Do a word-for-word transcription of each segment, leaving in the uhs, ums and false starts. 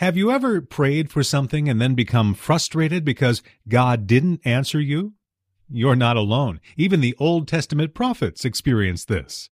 Have you ever prayed for something and then become frustrated because God didn't answer you? You're not alone. Even the Old Testament prophets experienced this.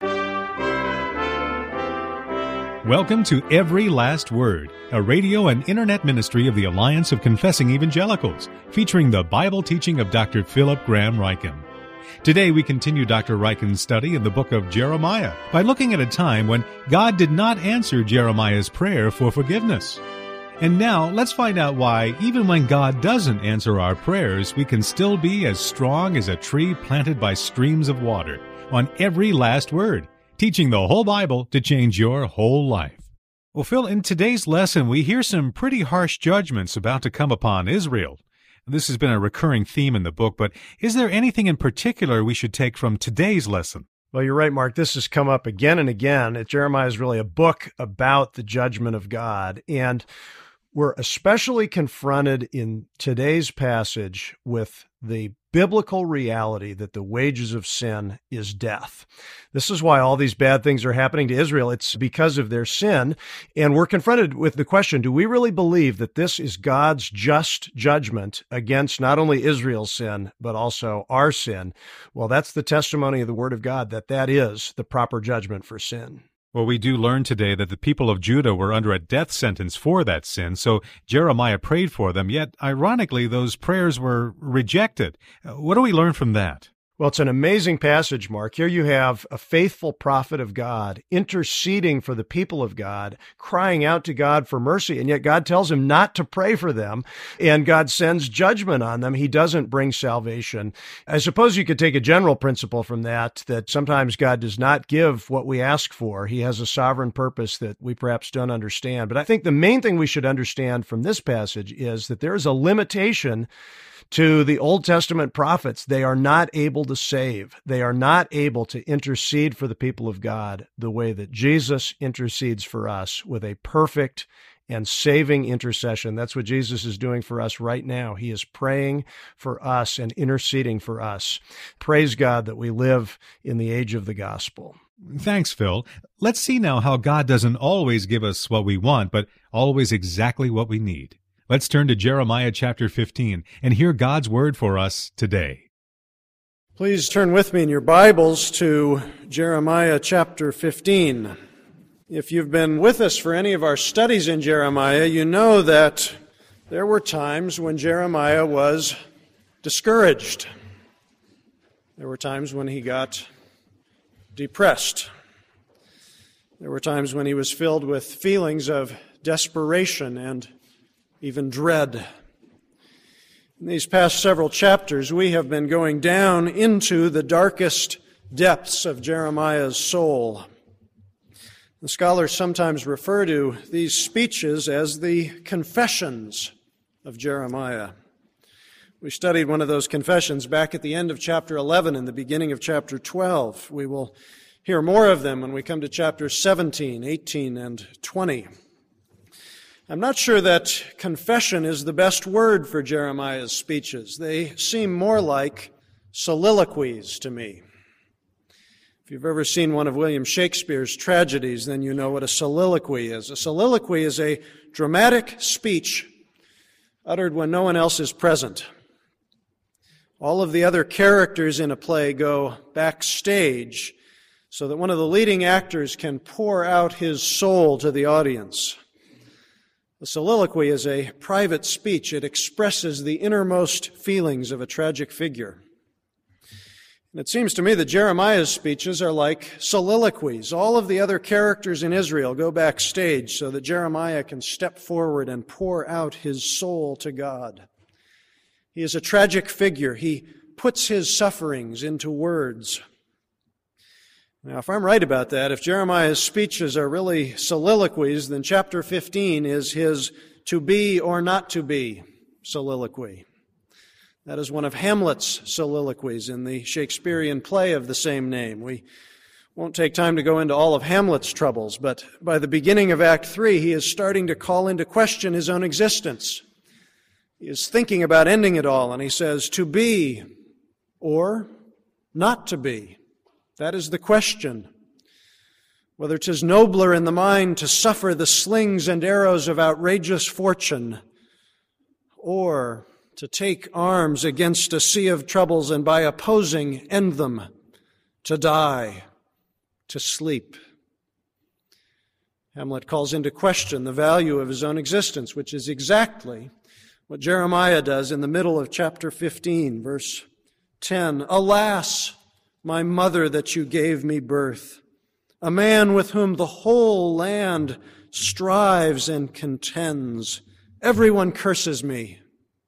Welcome to Every Last Word, a radio and internet ministry of the Alliance of Confessing Evangelicals, featuring the Bible teaching of Doctor Philip Graham Ryken. Today we continue Doctor Ryken's study in the book of Jeremiah by looking at a time when God did not answer Jeremiah's prayer for forgiveness. And now, let's find out why, even when God doesn't answer our prayers, we can still be as strong as a tree planted by streams of water, on Every Last Word, teaching the whole Bible to change your whole life. Well, Phil, in today's lesson, we hear some pretty harsh judgments about to come upon Israel. This has been a recurring theme in the book, but is there anything in particular we should take from today's lesson? Well, you're right, Mark. This has come up again and again. Jeremiah is really a book about the judgment of God, and we're especially confronted in today's passage with the biblical reality that the wages of sin is death. This is why all these bad things are happening to Israel. It's because of their sin. And we're confronted with the question, do we really believe that this is God's just judgment against not only Israel's sin, but also our sin? Well, that's the testimony of the Word of God, that that is the proper judgment for sin. Well, we do learn today that the people of Judah were under a death sentence for that sin, so Jeremiah prayed for them, yet, ironically, those prayers were rejected. What do we learn from that? Well, it's an amazing passage, Mark. Here you have a faithful prophet of God interceding for the people of God, crying out to God for mercy, and yet God tells him not to pray for them, and God sends judgment on them. He doesn't bring salvation. I suppose you could take a general principle from that, that sometimes God does not give what we ask for. He has a sovereign purpose that we perhaps don't understand. But I think the main thing we should understand from this passage is that there is a limitation to the Old Testament prophets. They are not able to save. They are not able to intercede for the people of God the way that Jesus intercedes for us with a perfect and saving intercession. That's what Jesus is doing for us right now. He is praying for us and interceding for us. Praise God that we live in the age of the gospel. Thanks, Phil. Let's see now how God doesn't always give us what we want, but always exactly what we need. Let's turn to Jeremiah chapter fifteen and hear God's word for us today. Please turn with me in your Bibles to Jeremiah chapter fifteen. If you've been with us for any of our studies in Jeremiah, you know that there were times when Jeremiah was discouraged. There were times when he got depressed. There were times when he was filled with feelings of desperation and even dread. In these past several chapters, we have been going down into the darkest depths of Jeremiah's soul. The scholars sometimes refer to these speeches as the confessions of Jeremiah. We studied one of those confessions back at the end of chapter eleven and the beginning of chapter twelve. We will hear more of them when we come to chapters seventeen, eighteen, and twenty. I'm not sure that confession is the best word for Jeremiah's speeches. They seem more like soliloquies to me. If you've ever seen one of William Shakespeare's tragedies, then you know what a soliloquy is. A soliloquy is a dramatic speech uttered when no one else is present. All of the other characters in a play go backstage so that one of the leading actors can pour out his soul to the audience. A soliloquy is a private speech. It expresses the innermost feelings of a tragic figure. And it seems to me that Jeremiah's speeches are like soliloquies. All of the other characters in Israel go backstage so that Jeremiah can step forward and pour out his soul to God. He is a tragic figure. He puts his sufferings into words. Now, if I'm right about that, if Jeremiah's speeches are really soliloquies, then chapter fifteen is his to be or not to be soliloquy. That is one of Hamlet's soliloquies in the Shakespearean play of the same name. We won't take time to go into all of Hamlet's troubles, but by the beginning of Act three, he is starting to call into question his own existence. He is thinking about ending it all, and he says, to be or not to be. That is the question. whether 'tis nobler in the mind to suffer the slings and arrows of outrageous fortune, or to take arms against a sea of troubles and by opposing end them, to die, to sleep. Hamlet calls into question the value of his own existence, which is exactly what Jeremiah does in the middle of chapter fifteen, verse ten. Alas, my mother, that you gave me birth, a man with whom the whole land strives and contends. Everyone curses me.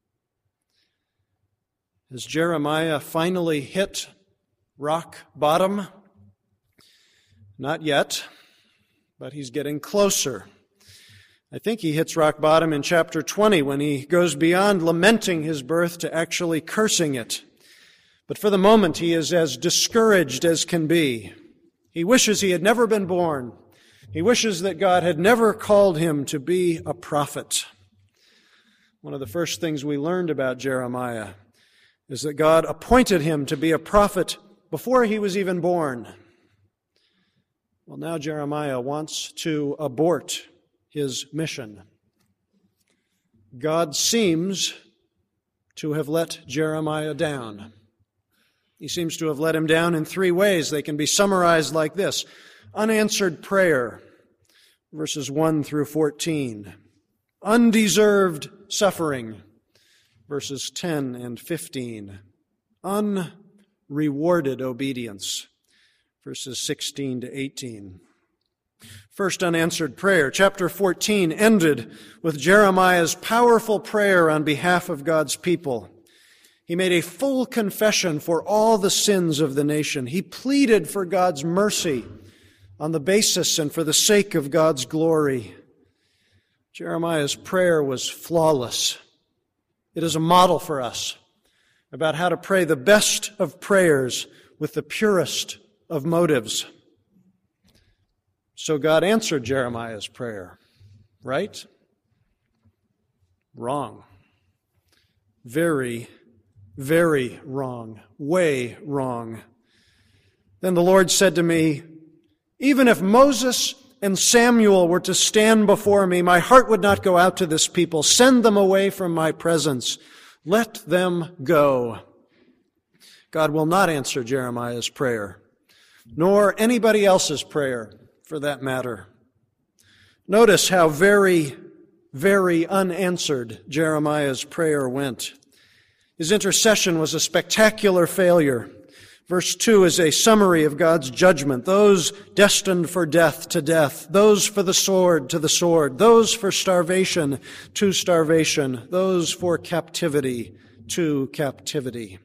Has Jeremiah finally hit rock bottom? Not yet, but he's getting closer. I think he hits rock bottom in chapter twenty when he goes beyond lamenting his birth to actually cursing it. But for the moment, he is as discouraged as can be. He wishes he had never been born. He wishes that God had never called him to be a prophet. One of the first things we learned about Jeremiah is that God appointed him to be a prophet before he was even born. Well, now Jeremiah wants to abort his mission. God seems to have let Jeremiah down. He seems to have let him down in three ways. They can be summarized like this. Unanswered prayer, verses one through fourteen. Undeserved suffering, verses ten and fifteen. Unrewarded obedience, verses sixteen to eighteen. First, unanswered prayer. Chapter fourteen ended with Jeremiah's powerful prayer on behalf of God's people. He made a full confession for all the sins of the nation. He pleaded for God's mercy on the basis and for the sake of God's glory. Jeremiah's prayer was flawless. It is a model for us about how to pray the best of prayers with the purest of motives. So God answered Jeremiah's prayer, right? Wrong. Very, very wrong. Way wrong. Then the Lord said to me, even if Moses and Samuel were to stand before me, my heart would not go out to this people. Send them away from my presence. Let them go. God will not answer Jeremiah's prayer, nor anybody else's prayer, for that matter. Notice how very, very unanswered Jeremiah's prayer went. His intercession was a spectacular failure. Verse two is a summary of God's judgment. Those destined for death to death, those for the sword to the sword, those for starvation to starvation, those for captivity to captivity.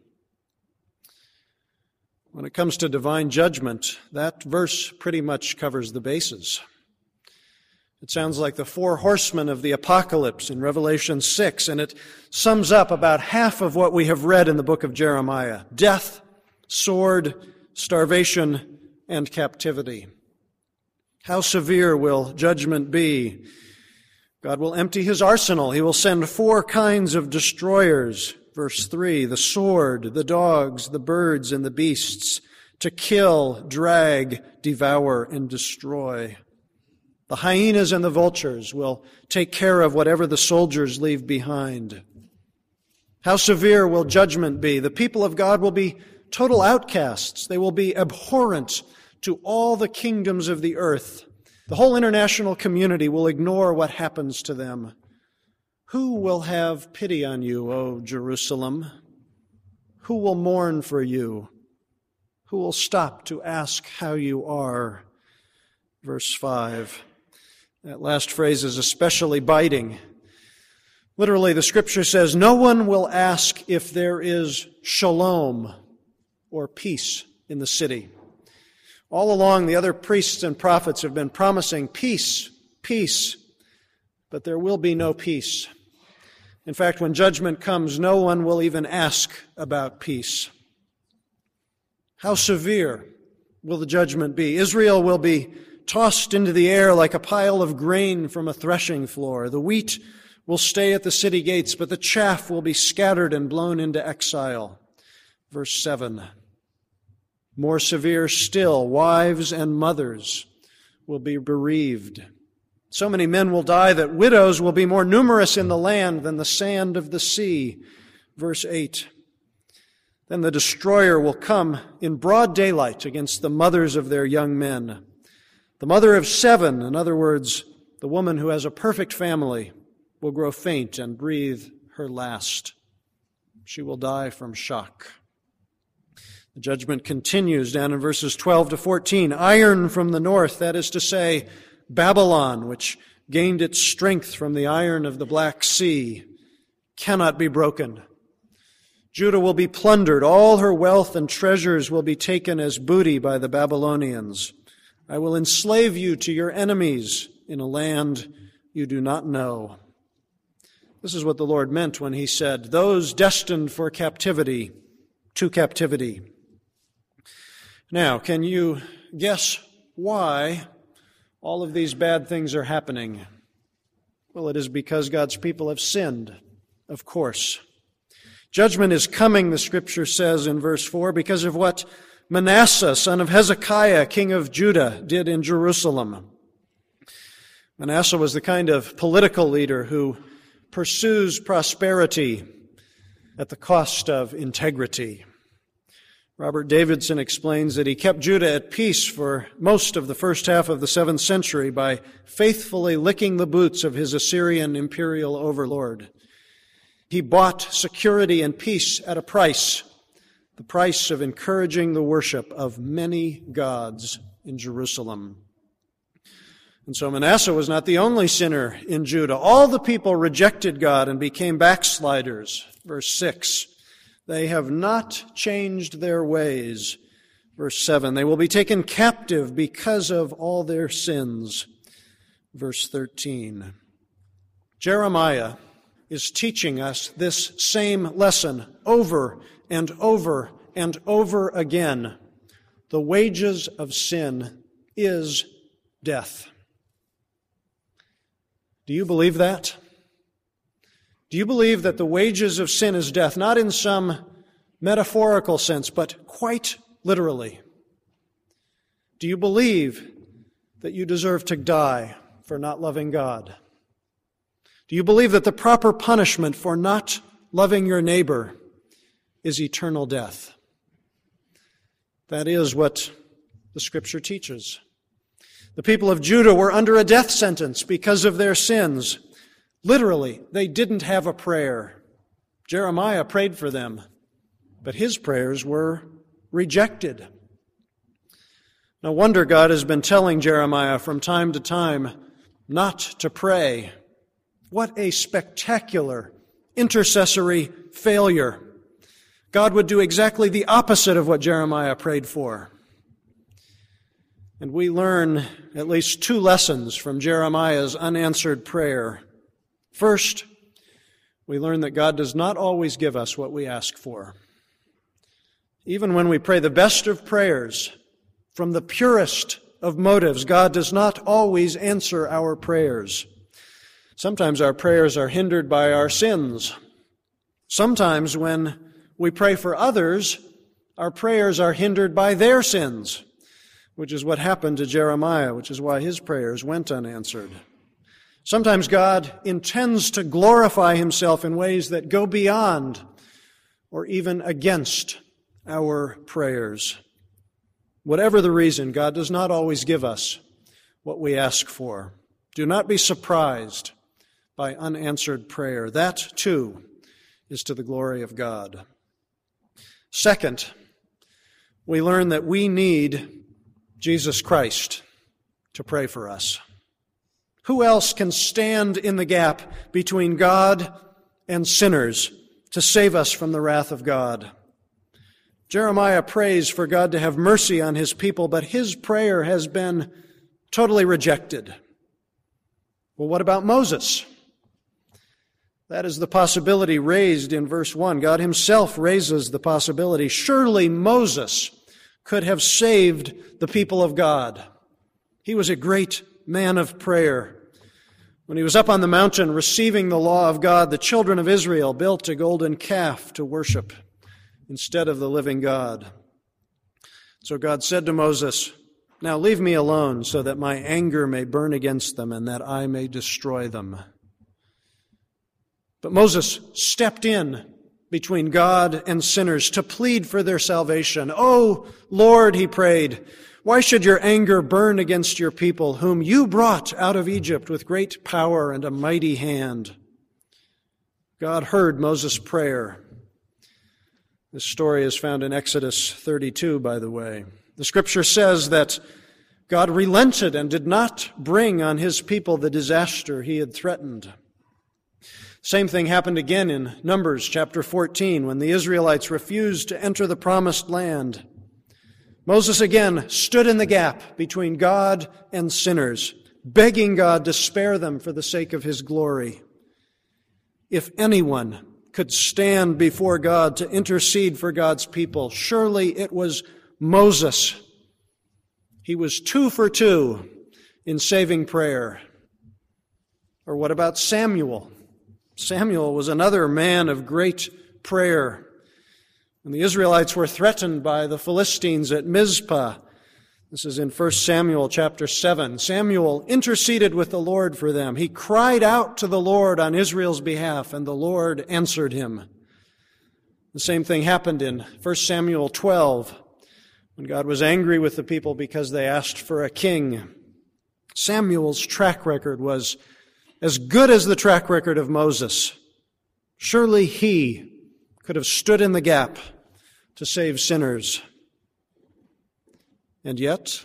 When it comes to divine judgment, that verse pretty much covers the bases. It sounds like the four horsemen of the apocalypse in Revelation six, and it sums up about half of what we have read in the book of Jeremiah. Death, sword, starvation, and captivity. How severe will judgment be? God will empty his arsenal. He will send four kinds of destroyers. Verse three, the sword, the dogs, the birds, and the beasts, to kill, drag, devour, and destroy. The hyenas and the vultures will take care of whatever the soldiers leave behind. How severe will judgment be? The people of God will be total outcasts. They will be abhorrent to all the kingdoms of the earth. The whole international community will ignore what happens to them. Who will have pity on you, O Jerusalem? Who will mourn for you? Who will stop to ask how you are? Verse five. That last phrase is especially biting. Literally, the scripture says, no one will ask if there is shalom, or peace in the city. All along, the other priests and prophets have been promising peace, peace, but there will be no peace. In fact, when judgment comes, no one will even ask about peace. How severe will the judgment be? Israel will be tossed into the air like a pile of grain from a threshing floor. The wheat will stay at the city gates, but the chaff will be scattered and blown into exile. Verse seven. More severe still, wives and mothers will be bereaved. So many men will die that widows will be more numerous in the land than the sand of the sea. Verse eight. Then the destroyer will come in broad daylight against the mothers of their young men. The mother of seven, in other words, the woman who has a perfect family, will grow faint and breathe her last. She will die from shock. The judgment continues down in verses twelve to fourteen. Iron from the north, that is to say, Babylon, which gained its strength from the iron of the Black Sea, cannot be broken. Judah will be plundered. All her wealth and treasures will be taken as booty by the Babylonians. I will enslave you to your enemies in a land you do not know. This is what the Lord meant when he said, those destined for captivity, to captivity. Now, can you guess why all of these bad things are happening? Well, it is because God's people have sinned, of course. Judgment is coming, the Scripture says in verse four, because of what Manasseh, son of Hezekiah, king of Judah, did in Jerusalem. Manasseh was the kind of political leader who pursues prosperity at the cost of integrity. Robert Davidson explains that he kept Judah at peace for most of the first half of the seventh century by faithfully licking the boots of his Assyrian imperial overlord. He bought security and peace at a price, the price of encouraging the worship of many gods in Jerusalem. And so Manasseh was not the only sinner in Judah. All the people rejected God and became backsliders. Verse six. They have not changed their ways. Verse seven. They will be taken captive because of all their sins. Verse thirteen. Jeremiah is teaching us this same lesson over and over and over again. The wages of sin is death. Do you believe that? Do you believe that the wages of sin is death, not in some metaphorical sense, but quite literally? Do you believe that you deserve to die for not loving God? Do you believe that the proper punishment for not loving your neighbor is eternal death? That is what the Scripture teaches. The people of Judah were under a death sentence because of their sins. Literally, they didn't have a prayer. Jeremiah prayed for them, but his prayers were rejected. No wonder God has been telling Jeremiah from time to time not to pray. What a spectacular intercessory failure. God would do exactly the opposite of what Jeremiah prayed for. And we learn at least two lessons from Jeremiah's unanswered prayer. First, we learn that God does not always give us what we ask for. Even when we pray the best of prayers, from the purest of motives, God does not always answer our prayers. Sometimes our prayers are hindered by our sins. Sometimes when we pray for others, our prayers are hindered by their sins, which is what happened to Jeremiah, which is why his prayers went unanswered. Sometimes God intends to glorify himself in ways that go beyond or even against our prayers. Whatever the reason, God does not always give us what we ask for. Do not be surprised by unanswered prayer. That, too, is to the glory of God. Second, we learn that we need Jesus Christ to pray for us. Who else can stand in the gap between God and sinners to save us from the wrath of God? Jeremiah prays for God to have mercy on his people, but his prayer has been totally rejected. Well, what about Moses? That is the possibility raised in verse one. God himself raises the possibility. Surely Moses could have saved the people of God. He was a great man of prayer. When he was up on the mountain receiving the law of God, the children of Israel built a golden calf to worship instead of the living God. So God said to Moses, Now leave me alone so that my anger may burn against them and that I may destroy them. But Moses stepped in between God and sinners to plead for their salvation. "Oh, Lord," he prayed, "why should your anger burn against your people, whom you brought out of Egypt with great power and a mighty hand?" God heard Moses' prayer. This story is found in Exodus thirty-two, by the way. The scripture says that God relented and did not bring on his people the disaster he had threatened. Same thing happened again in Numbers chapter fourteen when the Israelites refused to enter the promised land. Moses again stood in the gap between God and sinners, begging God to spare them for the sake of his glory. If anyone could stand before God to intercede for God's people, surely it was Moses. He was two for two in saving prayer. Or what about Samuel? Samuel was another man of great prayer. When the Israelites were threatened by the Philistines at Mizpah, this is in First Samuel chapter seven, Samuel interceded with the Lord for them. He cried out to the Lord on Israel's behalf, and the Lord answered him. The same thing happened in First Samuel twelve, when God was angry with the people because they asked for a king. Samuel's track record was as good as the track record of Moses. Surely he could have stood in the gap to save sinners. And yet,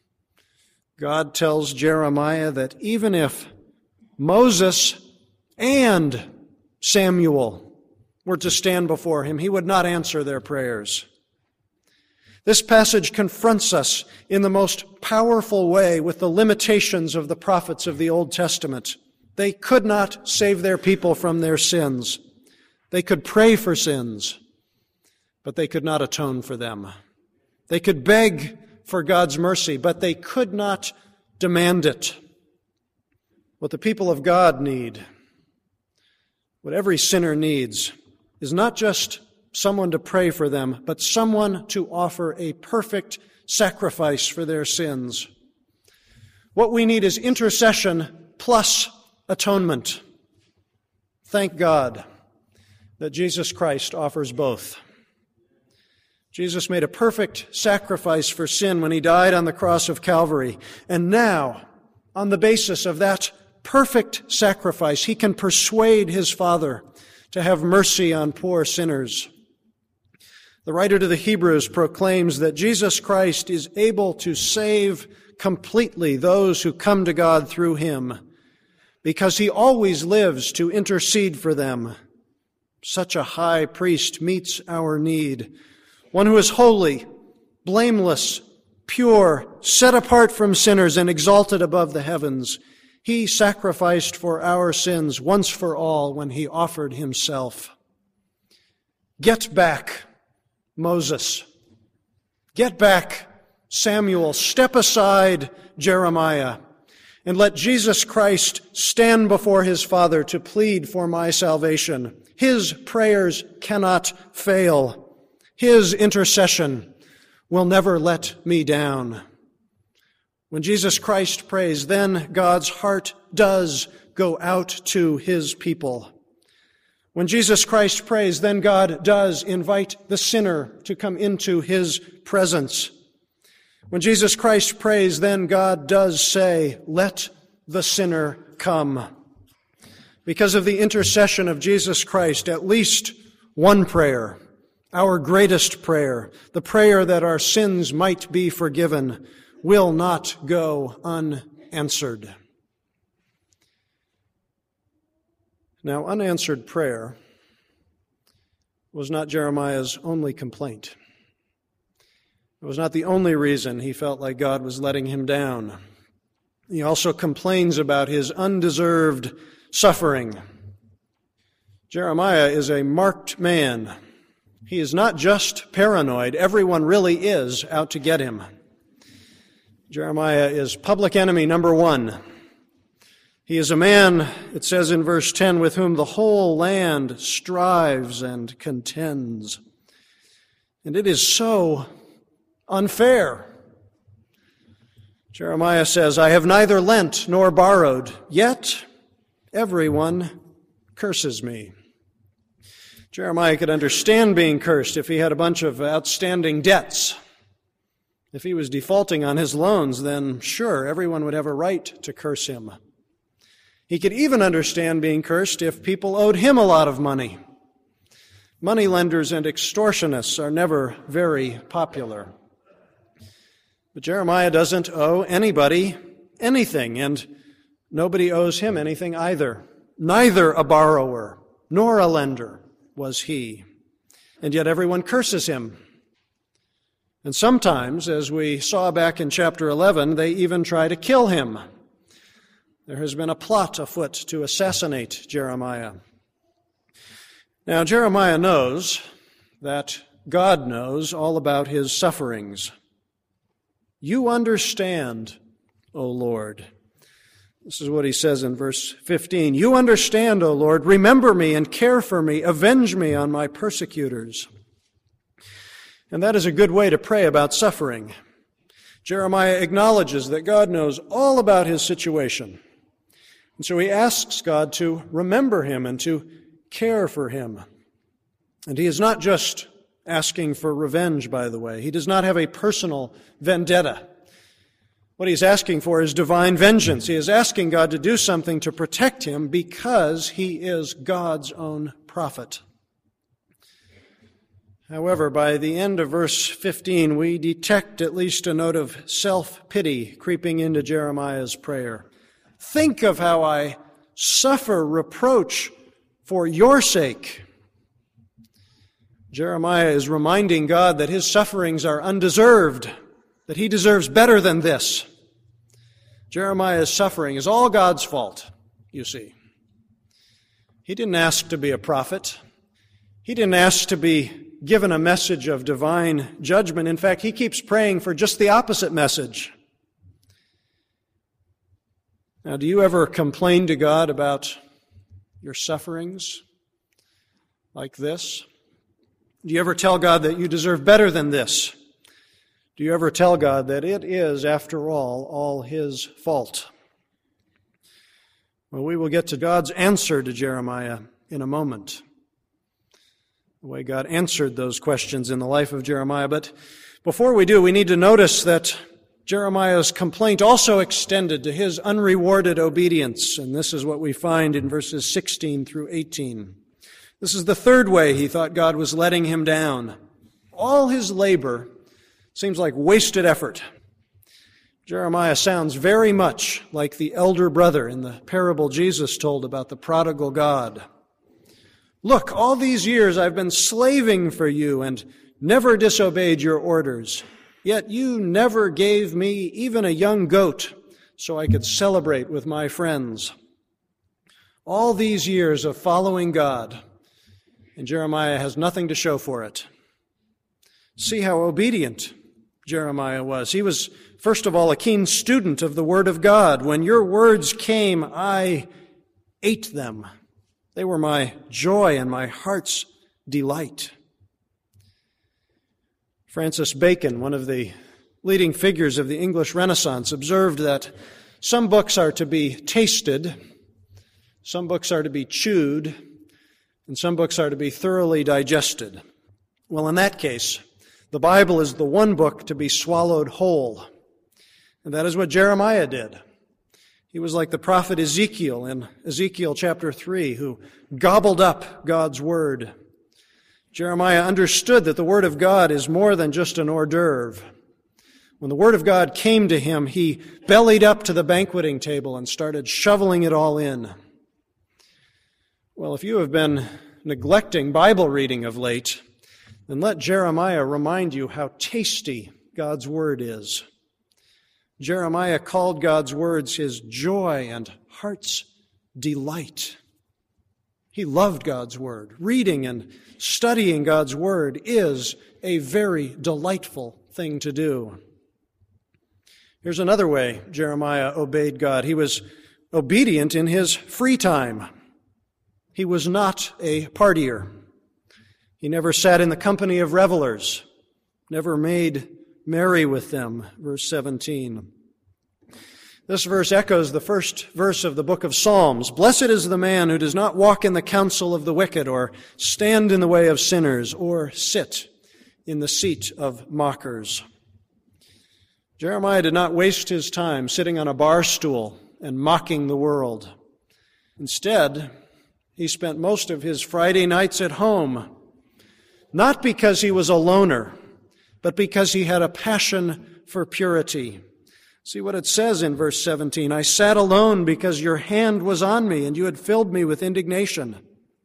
God tells Jeremiah that even if Moses and Samuel were to stand before him, he would not answer their prayers. This passage confronts us in the most powerful way with the limitations of the prophets of the Old Testament. They could not save their people from their sins. They could pray for sins, but they could not atone for them. They could beg for God's mercy, but they could not demand it. What the people of God need, what every sinner needs, is not just someone to pray for them, but someone to offer a perfect sacrifice for their sins. What we need is intercession plus atonement. Thank God that Jesus Christ offers both. Jesus made a perfect sacrifice for sin when he died on the cross of Calvary. And now, on the basis of that perfect sacrifice, he can persuade his Father to have mercy on poor sinners. The writer to the Hebrews proclaims that Jesus Christ is able to save completely those who come to God through him, because he always lives to intercede for them. Such a high priest meets our need. One who is holy, blameless, pure, set apart from sinners, and exalted above the heavens. He sacrificed for our sins once for all when he offered himself. Get back, Moses. Get back, Samuel. Step aside, Jeremiah. And let Jesus Christ stand before his Father to plead for my salvation. His prayers cannot fail. His intercession will never let me down. When Jesus Christ prays, then God's heart does go out to his people. When Jesus Christ prays, then God does invite the sinner to come into his presence. When Jesus Christ prays, then God does say, "Let the sinner come." Because of the intercession of Jesus Christ, at least one prayer, our greatest prayer, the prayer that our sins might be forgiven, will not go unanswered. Now, unanswered prayer was not Jeremiah's only complaint. It was not the only reason he felt like God was letting him down. He also complains about his undeserved suffering. Jeremiah is a marked man. He is not just paranoid. Everyone really is out to get him. Jeremiah is public enemy number one. He is a man, it says in verse ten, with whom the whole land strives and contends. And it is so unfair. Jeremiah says, I have neither lent nor borrowed, yet everyone curses me. Jeremiah could understand being cursed if he had a bunch of outstanding debts. If he was defaulting on his loans, then sure, everyone would have a right to curse him. He could even understand being cursed if people owed him a lot of money. Moneylenders and extortionists are never very popular. But Jeremiah doesn't owe anybody anything, and nobody owes him anything either. Neither a borrower nor a lender was he. And yet everyone curses him. And sometimes, as we saw back in chapter eleven, they even try to kill him. There has been a plot afoot to assassinate Jeremiah. Now, Jeremiah knows that God knows all about his sufferings. You understand, O Lord. This is what he says in verse fifteen. You understand, O Lord, remember me and care for me, avenge me on my persecutors. And that is a good way to pray about suffering. Jeremiah acknowledges that God knows all about his situation. And so he asks God to remember him and to care for him. And he is not just asking for revenge, by the way. He does not have a personal vendetta. What he's asking for is divine vengeance. He is asking God to do something to protect him because he is God's own prophet. However, by the end of verse fifteen, we detect at least a note of self-pity creeping into Jeremiah's prayer. Think of how I suffer reproach for your sake. Jeremiah is reminding God that his sufferings are undeserved, that he deserves better than this. Jeremiah's suffering is all God's fault, you see. He didn't ask to be a prophet. He didn't ask to be given a message of divine judgment. In fact, he keeps praying for just the opposite message. Now, do you ever complain to God about your sufferings like this? Do you ever tell God that you deserve better than this? Do you ever tell God that it is, after all, all his fault? Well, we will get to God's answer to Jeremiah in a moment. The way God answered those questions in the life of Jeremiah. But before we do, we need to notice that Jeremiah's complaint also extended to his unrewarded obedience. And this is what we find in verses sixteen through eighteen. This is the third way he thought God was letting him down. All his labor seems like wasted effort. Jeremiah sounds very much like the elder brother in the parable Jesus told about the prodigal God. Look, all these years I've been slaving for you and never disobeyed your orders. Yet you never gave me even a young goat so I could celebrate with my friends. All these years of following God, and Jeremiah has nothing to show for it. See how obedient Jeremiah was. He was, first of all, a keen student of the Word of God. When your words came, I ate them. They were my joy and my heart's delight. Francis Bacon, one of the leading figures of the English Renaissance, observed that some books are to be tasted, some books are to be chewed, and some books are to be thoroughly digested. Well, in that case, the Bible is the one book to be swallowed whole. And that is what Jeremiah did. He was like the prophet Ezekiel in Ezekiel chapter three, who gobbled up God's word. Jeremiah understood that the word of God is more than just an hors d'oeuvre. When the word of God came to him, he bellied up to the banqueting table and started shoveling it all in. Well, if you have been neglecting Bible reading of late, then let Jeremiah remind you how tasty God's word is. Jeremiah called God's words his joy and heart's delight. He loved God's word. Reading and studying God's word is a very delightful thing to do. Here's another way Jeremiah obeyed God. He was obedient in his free time. He was not a partier. He never sat in the company of revelers, never made merry with them, verse seventeen. This verse echoes the first verse of the book of Psalms. Blessed is the man who does not walk in the counsel of the wicked, or stand in the way of sinners, or sit in the seat of mockers. Jeremiah did not waste his time sitting on a bar stool and mocking the world. Instead, he spent most of his Friday nights at home, not because he was a loner, but because he had a passion for purity. See what it says in verse seventeen. I sat alone because your hand was on me, and you had filled me with indignation.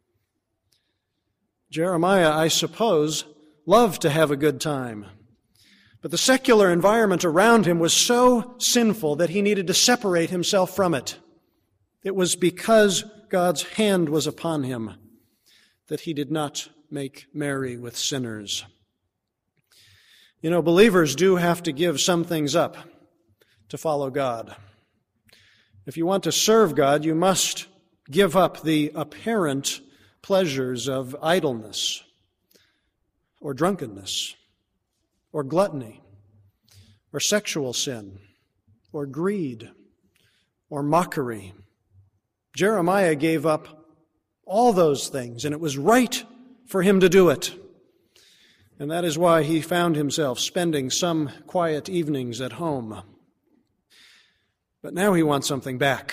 Jeremiah, I suppose, loved to have a good time. But the secular environment around him was so sinful that he needed to separate himself from it. It was because God's hand was upon him that he did not make merry with sinners. You know, believers do have to give some things up to follow God. If you want to serve God, you must give up the apparent pleasures of idleness or drunkenness or gluttony or sexual sin or greed or mockery. Jeremiah gave up all those things, and it was right for him to do it. And that is why he found himself spending some quiet evenings at home. But now he wants something back.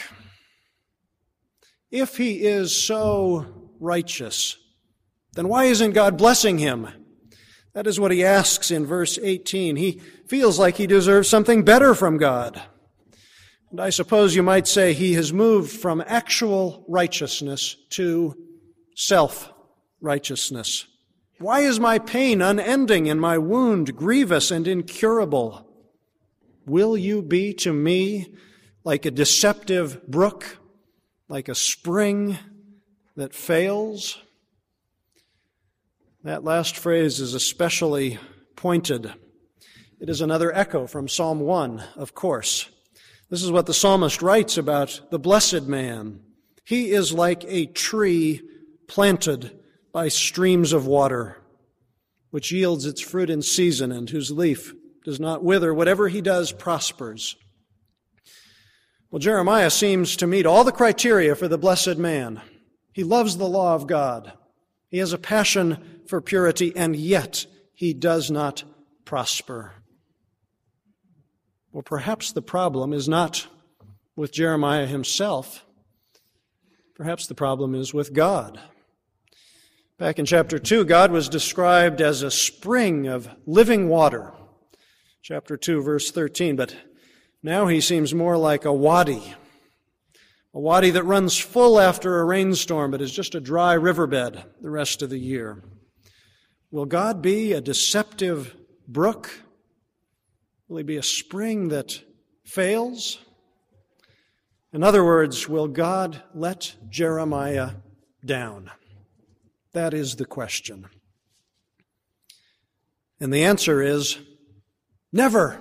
If he is so righteous, then why isn't God blessing him? That is what he asks in verse eighteen. He feels like he deserves something better from God. And I suppose you might say he has moved from actual righteousness to self-righteousness. Why is my pain unending and my wound grievous and incurable? Will you be to me like a deceptive brook, like a spring that fails? That last phrase is especially pointed. It is another echo from Psalm one, of course. This is what the psalmist writes about the blessed man. He is like a tree planted by streams of water, which yields its fruit in season and whose leaf does not wither. Whatever he does prospers. Well, Jeremiah seems to meet all the criteria for the blessed man. He loves the law of God. He has a passion for purity, and yet he does not prosper. Well, perhaps the problem is not with Jeremiah himself. Perhaps the problem is with God. Back in chapter two, God was described as a spring of living water. Chapter two, verse thirteen. But now he seems more like a wadi. A wadi that runs full after a rainstorm, but is just a dry riverbed the rest of the year. Will God be a deceptive brook? Will he be a spring that fails? In other words, will God let Jeremiah down? That is the question. And the answer is never.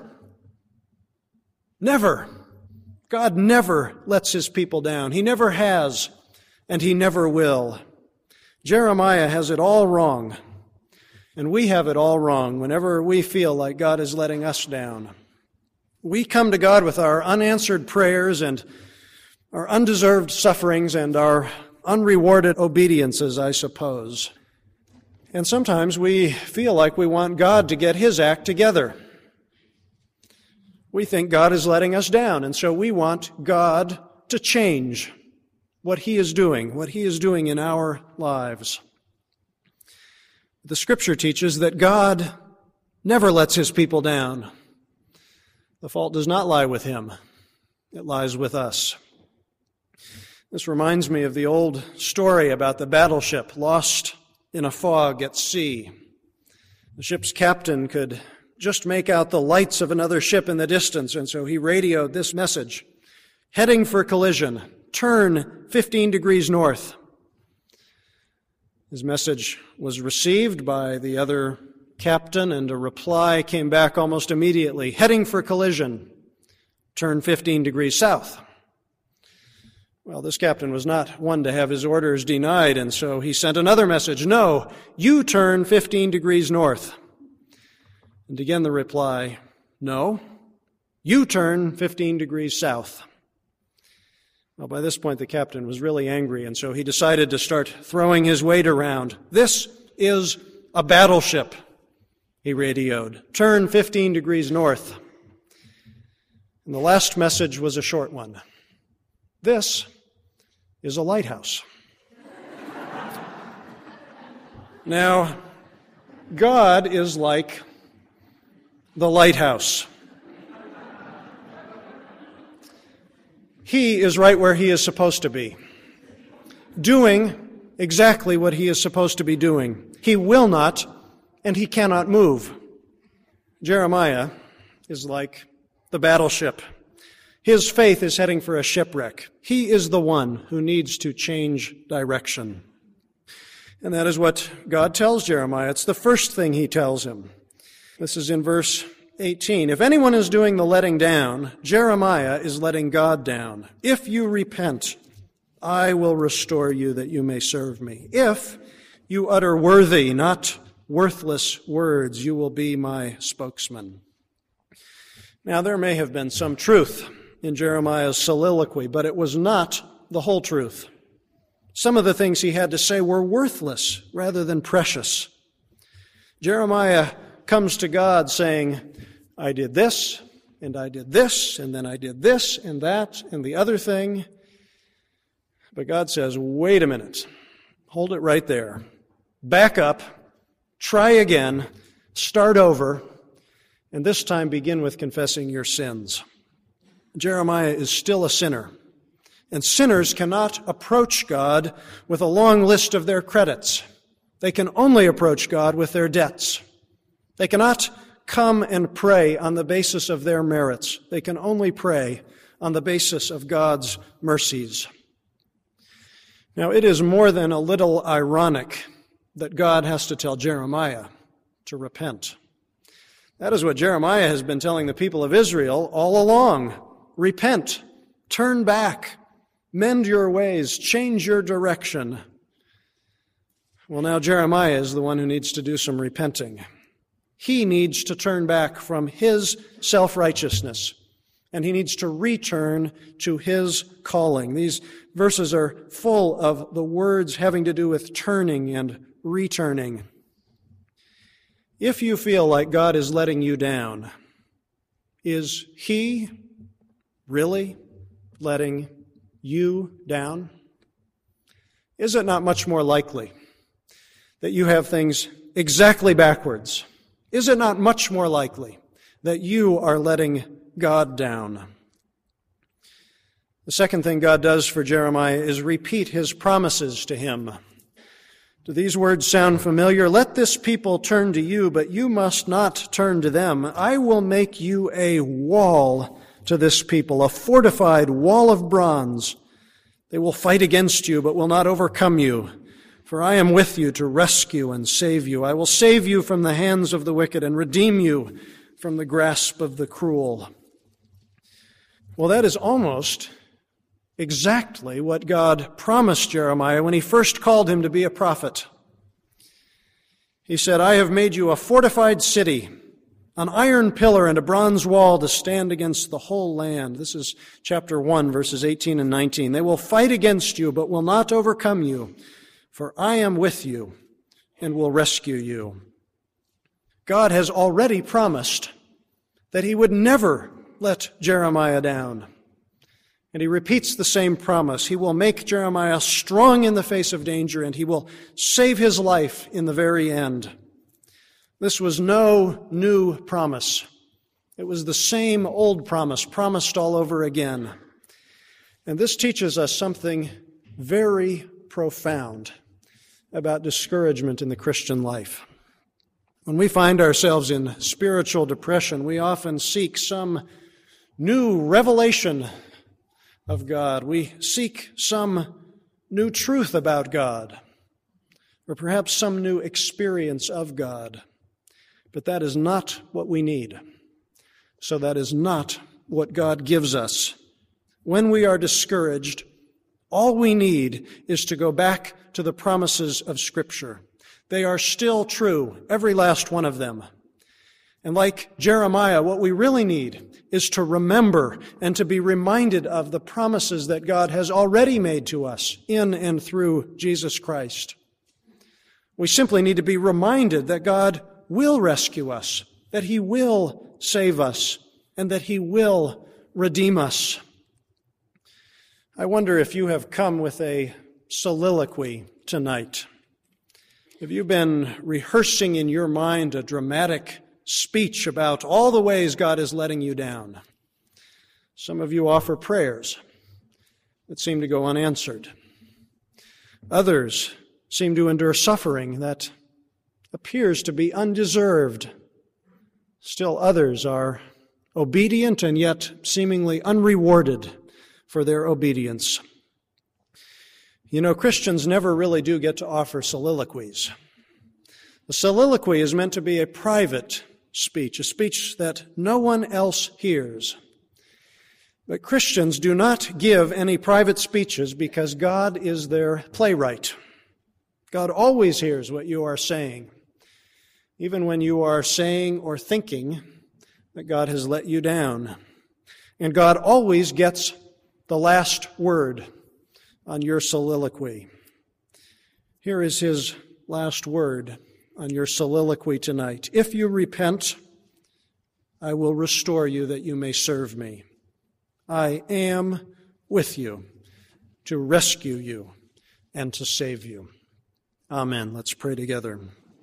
Never. God never lets his people down. He never has, and he never will. Jeremiah has it all wrong, and we have it all wrong whenever we feel like God is letting us down. We come to God with our unanswered prayers and our undeserved sufferings and our unrewarded obediences, I suppose. And sometimes we feel like we want God to get his act together. We think God is letting us down, and so we want God to change what he is doing, what he is doing in our lives. The Scripture teaches that God never lets his people down. The fault does not lie with him. It lies with us. This reminds me of the old story about the battleship lost in a fog at sea. The ship's captain could just make out the lights of another ship in the distance, and so he radioed this message: heading for collision, turn fifteen degrees north. His message was received by the other captain, and a reply came back almost immediately: heading for collision, turn fifteen degrees south. Well, this captain was not one to have his orders denied, and so he sent another message: no, you turn fifteen degrees north. And again the reply: no, You turn fifteen degrees south. Well, by this point, the captain was really angry, and so he decided to start throwing his weight around. This is a battleship, he radioed. Turn fifteen degrees north. And the last message was a short one. This is a lighthouse. Now, God is like the lighthouse. He is right where he is supposed to be, doing exactly what he is supposed to be doing. He will not, and he cannot move. Jeremiah is like the battleship. His faith is heading for a shipwreck. He is the one who needs to change direction. And that is what God tells Jeremiah. It's the first thing he tells him. This is in verse eighteen. If anyone is doing the letting down, Jeremiah is letting God down. If you repent, I will restore you that you may serve me. If you utter worthy, not worthless words, you will be my spokesman. Now, there may have been some truth in Jeremiah's soliloquy, but it was not the whole truth. Some of the things he had to say were worthless rather than precious. Jeremiah comes to God saying, I did this, and I did this, and then I did this, and that, and the other thing. But God says, wait a minute. Hold it right there. Back up. Try again. Start over. And this time begin with confessing your sins. Jeremiah is still a sinner. And sinners cannot approach God with a long list of their credits. They can only approach God with their debts. They cannot come and pray on the basis of their merits. They can only pray on the basis of God's mercies. Now, it is more than a little ironic that God has to tell Jeremiah to repent. That is what Jeremiah has been telling the people of Israel all along. Repent, turn back, mend your ways, change your direction. Well, now Jeremiah is the one who needs to do some repenting. He needs to turn back from his self-righteousness, and he needs to return to his calling. These verses are full of the words having to do with turning and returning. If you feel like God is letting you down, is he really letting you down? Is it not much more likely that you have things exactly backwards? Is it not much more likely that you are letting God down? The second thing God does for Jeremiah is repeat his promises to him. Do these words sound familiar? Let this people turn to you, but you must not turn to them. I will make you a wall to this people, a fortified wall of bronze. They will fight against you, but will not overcome you. For I am with you to rescue and save you. I will save you from the hands of the wicked and redeem you from the grasp of the cruel. Well, that is almost exactly what God promised Jeremiah when he first called him to be a prophet. He said, I have made you a fortified city, an iron pillar and a bronze wall to stand against the whole land. This is chapter one, verses eighteen and nineteen. They will fight against you, but will not overcome you. For I am with you and will rescue you. God has already promised that he would never let Jeremiah down. And he repeats the same promise. He will make Jeremiah strong in the face of danger, and he will save his life in the very end. This was no new promise. It was the same old promise, promised all over again. And this teaches us something very profound about discouragement in the Christian life. When we find ourselves in spiritual depression, we often seek some new revelation of God. We seek some new truth about God, or perhaps some new experience of God. But that is not what we need. So that is not what God gives us. When we are discouraged, all we need is to go back to the promises of Scripture. They are still true, every last one of them. And like Jeremiah, what we really need is to remember and to be reminded of the promises that God has already made to us in and through Jesus Christ. We simply need to be reminded that God will rescue us, that He will save us, and that He will redeem us. I wonder if you have come with a soliloquy tonight. Have you been rehearsing in your mind a dramatic speech about all the ways God is letting you down? Some of you offer prayers that seem to go unanswered. Others seem to endure suffering that appears to be undeserved. Still others are obedient and yet seemingly unrewarded for their obedience. You know, Christians never really do get to offer soliloquies. The soliloquy is meant to be a private speech, a speech that no one else hears. But Christians do not give any private speeches because God is their playwright. God always hears what you are saying, even when you are saying or thinking that God has let you down. And God always gets the last word on your soliloquy. Here is His last word on your soliloquy tonight. If you repent, I will restore you that you may serve me. I am with you to rescue you and to save you. Amen. Let's pray together.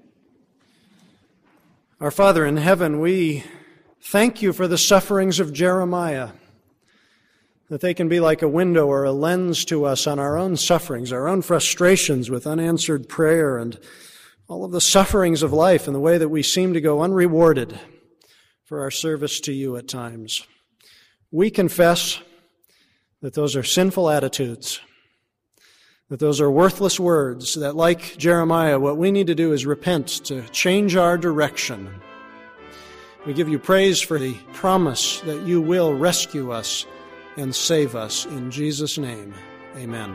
Our Father in heaven, we thank you for the sufferings of Jeremiah, that they can be like a window or a lens to us on our own sufferings, our own frustrations with unanswered prayer, and all of the sufferings of life and the way that we seem to go unrewarded for our service to you at times. We confess that those are sinful attitudes, that those are worthless words, that like Jeremiah, what we need to do is repent to change our direction. We give you praise for the promise that you will rescue us and save us. In Jesus' name, amen.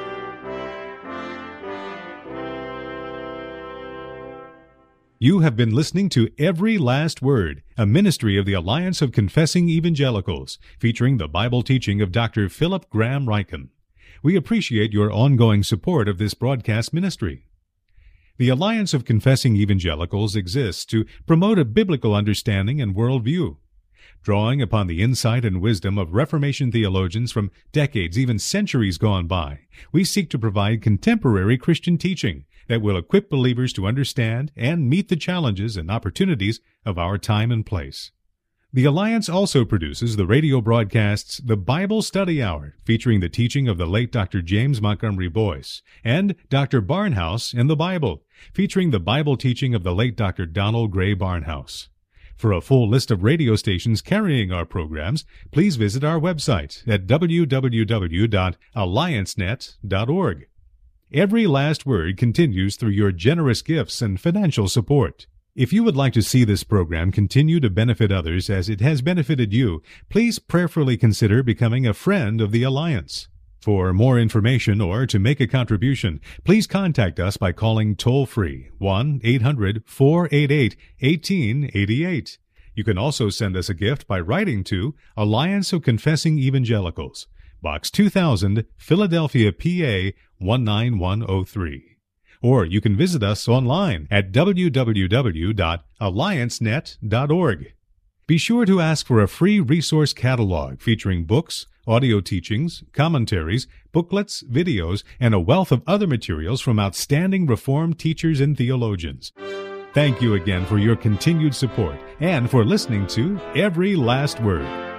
You have been listening to Every Last Word, a ministry of the Alliance of Confessing Evangelicals, featuring the Bible teaching of Doctor Philip Graham Ryken. We appreciate your ongoing support of this broadcast ministry. The Alliance of Confessing Evangelicals exists to promote a biblical understanding and worldview. Drawing upon the insight and wisdom of Reformation theologians from decades, even centuries gone by, we seek to provide contemporary Christian teaching that will equip believers to understand and meet the challenges and opportunities of our time and place. The Alliance also produces the radio broadcasts The Bible Study Hour, featuring the teaching of the late Doctor James Montgomery Boyce, and Doctor Barnhouse and the Bible, featuring the Bible teaching of the late Doctor Donald Gray Barnhouse. For a full list of radio stations carrying our programs, please visit our website at w w w dot alliance net dot org. Every Last Word continues through your generous gifts and financial support. If you would like to see this program continue to benefit others as it has benefited you, please prayerfully consider becoming a friend of the Alliance. For more information or to make a contribution, please contact us by calling toll-free one eight hundred four eight eight one eight eight eight. You can also send us a gift by writing to Alliance of Confessing Evangelicals, Box two thousand, Philadelphia, P A one nine one oh three. Or you can visit us online at w w w dot alliance net dot org. Be sure to ask for a free resource catalog featuring books, audio teachings, commentaries, booklets, videos, and a wealth of other materials from outstanding Reformed teachers and theologians. Thank you again for your continued support and for listening to Every Last Word.